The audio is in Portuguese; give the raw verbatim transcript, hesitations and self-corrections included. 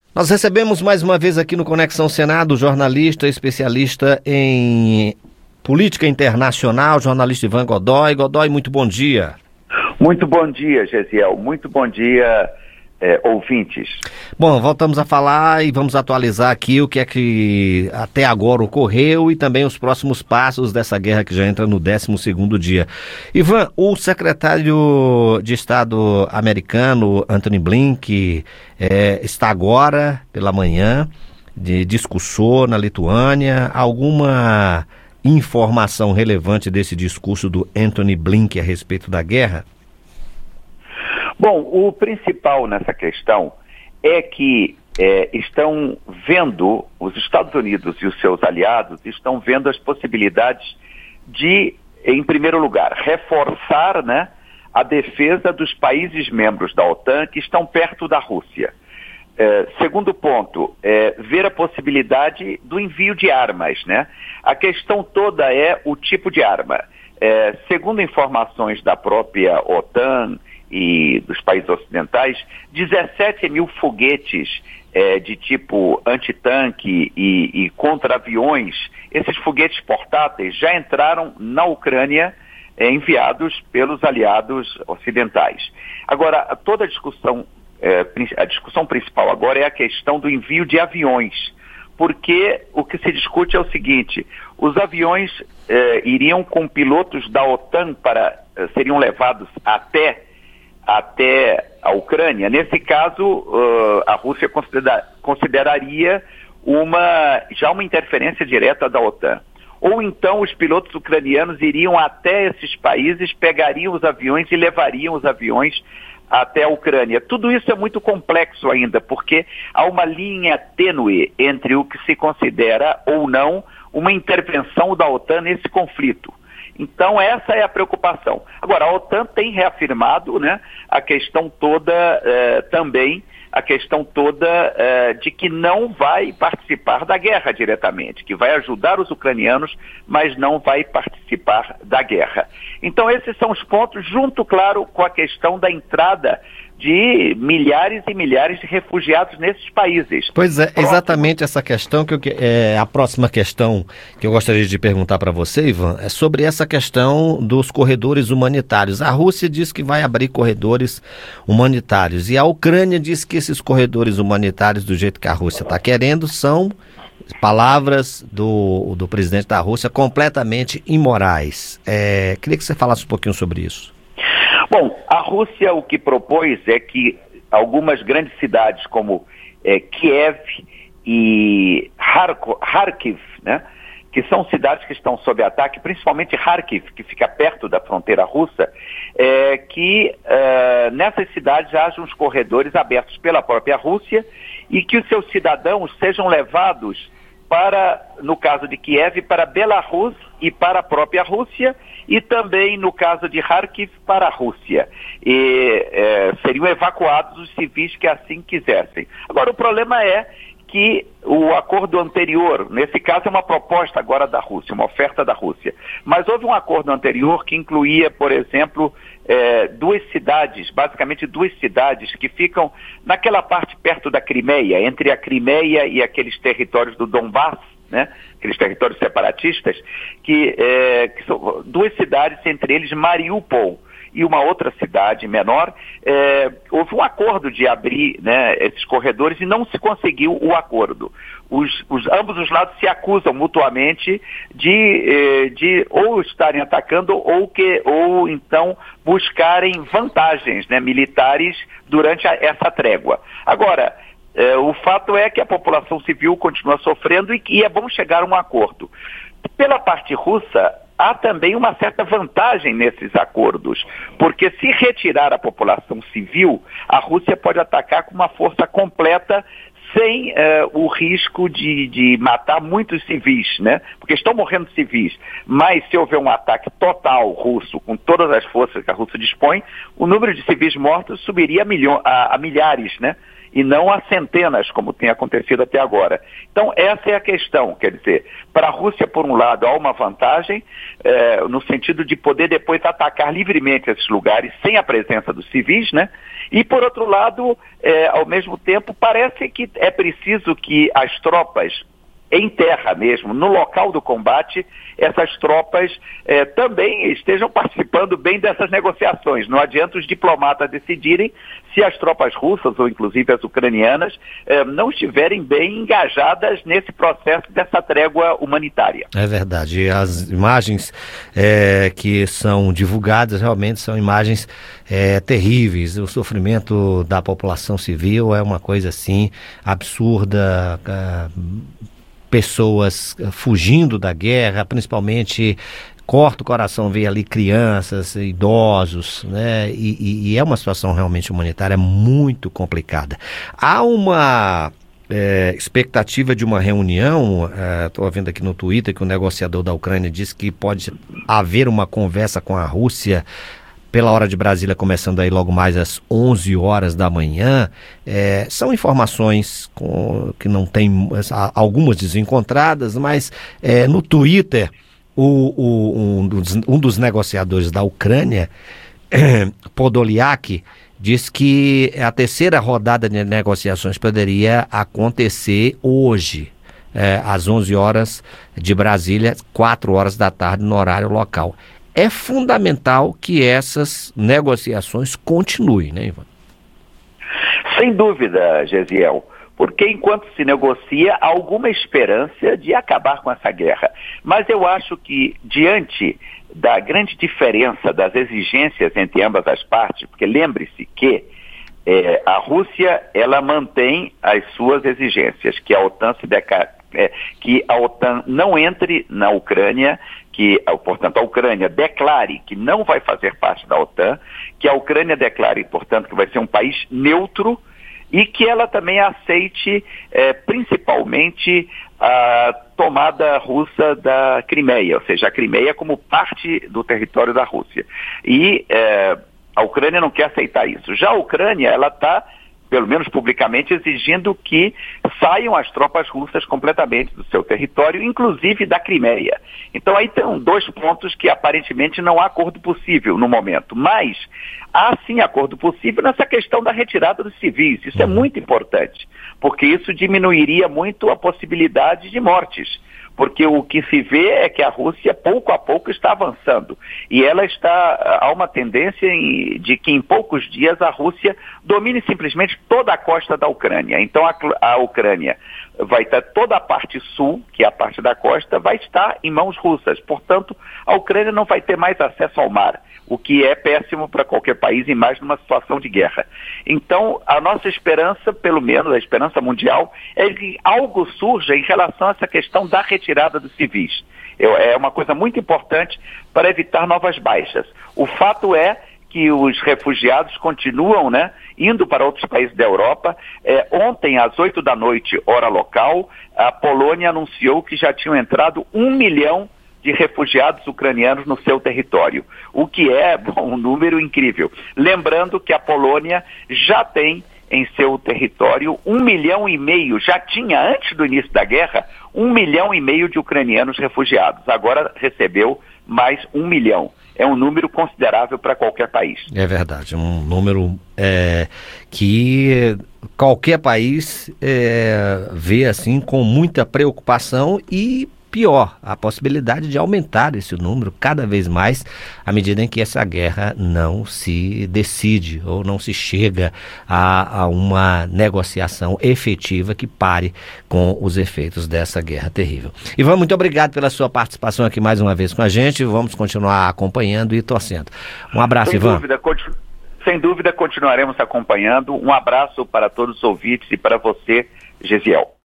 Nós recebemos mais uma vez aqui no Conexão Senado o jornalista especialista em política internacional, jornalista Ivan Godoy. Godoy, muito bom dia. Muito bom dia, Gesiel. Muito bom dia, é, ouvintes. Bom, voltamos a falar e vamos atualizar aqui o que é que até agora ocorreu e também os próximos passos dessa guerra que já entra no décimo segundo dia. Ivan, o secretário de Estado americano, Antony Blinken, é, está agora pela manhã de discursou na Lituânia. Alguma informação relevante desse discurso do Antony Blinken a respeito da guerra? Bom, o principal nessa questão é que é, estão vendo, os Estados Unidos e os seus aliados estão vendo as possibilidades de, em primeiro lugar, reforçar, né, a defesa dos países membros da OTAN que estão perto da Rússia. É, segundo ponto, é, ver a possibilidade do envio de armas, né? A questão toda é o tipo de arma. É, segundo informações da própria OTAN e dos países ocidentais, dezessete mil foguetes é, de tipo antitanque e, e contra-aviões, esses foguetes portáteis já entraram na Ucrânia, é, enviados pelos aliados ocidentais. Agora, toda a discussão, é, a discussão principal agora é a questão do envio de aviões, porque o que se discute é o seguinte: os aviões é, iriam com pilotos da OTAN para, é, seriam levados até até a Ucrânia. Nesse caso, uh, a Rússia considera, consideraria uma, já uma interferência direta da OTAN. Ou então os pilotos ucranianos iriam até esses países, pegariam os aviões e levariam os aviões até a Ucrânia. Tudo isso é muito complexo ainda, porque há uma linha tênue entre o que se considera ou não uma intervenção da OTAN nesse conflito. Então essa é a preocupação. Agora, a OTAN tem reafirmado, né, a questão toda eh, também, a questão toda eh, de que não vai participar da guerra diretamente, que vai ajudar os ucranianos, mas não vai participar da guerra. Então esses são os pontos, junto, claro, com a questão da entrada de milhares e milhares de refugiados nesses países. Pois é, Próximo... exatamente essa questão que eu, é a próxima questão que eu gostaria de perguntar para você, Ivan, é sobre essa questão dos corredores humanitários. A Rússia diz que vai abrir corredores humanitários e a Ucrânia diz que esses corredores humanitários, do jeito que a Rússia está querendo, são palavras do, do presidente da Rússia completamente imorais. É, queria que você falasse um pouquinho sobre isso. Bom, a Rússia o que propôs é que algumas grandes cidades como é, Kiev e Kharkiv, né, que são cidades que estão sob ataque, principalmente Kharkiv, que fica perto da fronteira russa, é, que é, nessas cidades hajam os corredores abertos pela própria Rússia e que os seus cidadãos sejam levados para, no caso de Kiev, para Belarus e para a própria Rússia, e também, no caso de Kharkiv, para a Rússia. E, é, seriam evacuados os civis que assim quisessem. Agora, o problema é que o acordo anterior, nesse caso é uma proposta agora da Rússia, uma oferta da Rússia, mas houve um acordo anterior que incluía, por exemplo, é, duas cidades, basicamente duas cidades que ficam naquela parte perto da Crimeia, entre a Crimeia e aqueles territórios do Donbass, né? Aqueles territórios separatistas, que, é, que são duas cidades, entre eles Mariupol e uma outra cidade menor. É, houve um acordo de abrir, né, esses corredores e não se conseguiu o acordo. Os, os, ambos os lados se acusam mutuamente de, de ou estarem atacando ou, que, ou então buscarem vantagens, né, militares durante a, essa trégua. Agora, É, o fato é que a população civil continua sofrendo e, e é bom chegar a um acordo. Pela parte russa, há também uma certa vantagem nesses acordos, porque se retirar a população civil, a Rússia pode atacar com uma força completa sem uh, o risco de, de matar muitos civis, né? Porque estão morrendo civis. Mas se houver um ataque total russo, com todas as forças que a Rússia dispõe, o número de civis mortos subiria a, milho- a, a milhares, né? e não a centenas, como tem acontecido até agora. Então, essa é a questão, quer dizer, para a Rússia, por um lado, há uma vantagem, é, no sentido de poder depois atacar livremente esses lugares sem a presença dos civis, né? E, por outro lado, é, ao mesmo tempo, parece que é preciso que as tropas em terra mesmo, no local do combate, essas tropas eh, também estejam participando bem dessas negociações. Não adianta os diplomatas decidirem se as tropas russas, ou inclusive as ucranianas, eh, não estiverem bem engajadas nesse processo dessa trégua humanitária. É verdade. As imagens eh, que são divulgadas realmente são imagens eh, terríveis. O sofrimento da população civil é uma coisa assim absurda. Uh, pessoas fugindo da guerra, principalmente corta o coração ver ali crianças, idosos, né? E, e, e é uma situação realmente humanitária muito complicada. Há uma é, expectativa de uma reunião, estou é, vendo aqui no Twitter que o negociador da Ucrânia disse que pode haver uma conversa com a Rússia pela hora de Brasília, começando aí logo mais às onze horas da manhã. É, são informações com, que não tem algumas desencontradas, mas é, no Twitter o, o, um, dos, um dos negociadores da Ucrânia, é, Podolyak, diz que a terceira rodada de negociações poderia acontecer hoje, é, às onze horas de Brasília, quatro horas da tarde no horário local. É fundamental que essas negociações continuem, né, Ivan? Sem dúvida, Gesiel, porque enquanto se negocia, há alguma esperança de acabar com essa guerra. Mas eu acho que, diante da grande diferença das exigências entre ambas as partes, porque lembre-se que é, a Rússia, ela mantém as suas exigências, que a OTAN se deca... é, que a OTAN não entre na Ucrânia, que, portanto, a Ucrânia declare que não vai fazer parte da OTAN, que a Ucrânia declare, portanto, que vai ser um país neutro e que ela também aceite, eh, principalmente, a tomada russa da Crimeia, ou seja, a Crimeia como parte do território da Rússia. E eh, a Ucrânia não quer aceitar isso. Já a Ucrânia, ela está, pelo menos publicamente, exigindo que saiam as tropas russas completamente do seu território, inclusive da Crimeia. Então aí tem dois pontos que aparentemente não há acordo possível no momento, mas há sim acordo possível nessa questão da retirada dos civis. Isso é muito importante, porque isso diminuiria muito a possibilidade de mortes. Porque o que se vê é que a Rússia, pouco a pouco, está avançando. E ela está, há uma tendência em, de que em poucos dias a Rússia domine simplesmente toda a costa da Ucrânia. Então a, a Ucrânia vai estar, toda a parte sul, que é a parte da costa, vai estar em mãos russas. Portanto, a Ucrânia não vai ter mais acesso ao mar, o que é péssimo para qualquer país, e mais numa situação de guerra. Então, a nossa esperança, pelo menos a esperança mundial, é que algo surja em relação a essa questão da retirada dos civis. Eu, é uma coisa muito importante para evitar novas baixas. O fato é que os refugiados continuam, né, indo para outros países da Europa. É, ontem, às oito da noite, hora local, a Polônia anunciou que já tinham entrado um milhão de refugiados ucranianos no seu território, o que é, bom, um número incrível. Lembrando que a Polônia já tem em seu território um milhão e meio, já tinha antes do início da guerra, um milhão e meio de ucranianos refugiados. Agora recebeu mais um milhão. É um número considerável para qualquer país. É verdade, um número é, que qualquer país é, vê assim com muita preocupação e pior, a possibilidade de aumentar esse número cada vez mais à medida em que essa guerra não se decide ou não se chega a, a uma negociação efetiva que pare com os efeitos dessa guerra terrível. Ivan, muito obrigado pela sua participação aqui mais uma vez com a gente. Vamos continuar acompanhando e torcendo. Um abraço, Sem Ivan. Dúvida, continu... Sem dúvida, continuaremos acompanhando. Um abraço para todos os ouvintes e para você, Gesiel.